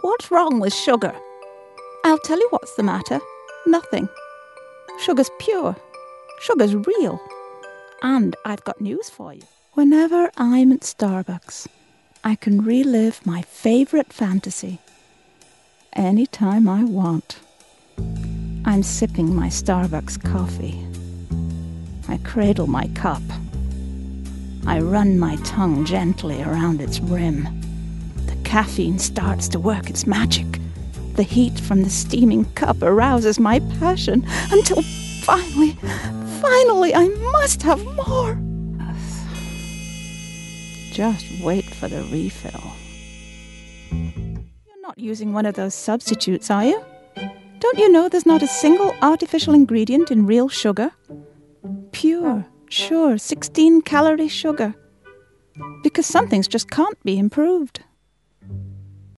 What's wrong with sugar? I'll tell you what's the matter. Nothing. Sugar's pure. Sugar's real. And I've got news for you. Whenever I'm at Starbucks, I can relive my favourite fantasy. Anytime I want. I'm sipping my Starbucks coffee. I cradle my cup. I run my tongue gently around its rim. The caffeine starts to work its magic. The heat from the steaming cup arouses my passion until finally, I must have more. Just wait for the refill. You're not using one of those substitutes, are you? Don't you know there's not a single artificial ingredient in real sugar? Pure, sure, 16-calorie sugar. Because some things just can't be improved.